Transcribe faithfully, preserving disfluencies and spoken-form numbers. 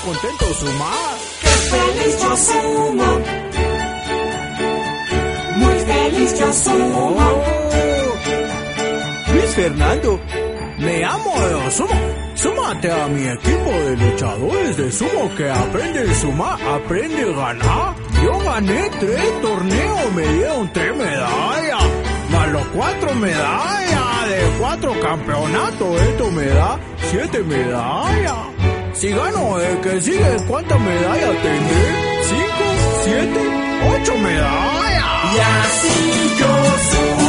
contento sumar. ¡Qué feliz yo sumo! Muy feliz yo sumo. Oh, Luis Fernando, me amo de sumo. Súmate a mi equipo de luchadores de sumo que aprende a sumar, aprende a ganar. Yo gané tres torneos, me dieron tres medallas, más los cuatro medallas de cuatro campeonatos. Esto me da siete medallas. Si gano el que sigue, ¿cuántas medallas tendré? ¿Cinco? ¿Siete? ¿Ocho medallas? Y así yo sumo.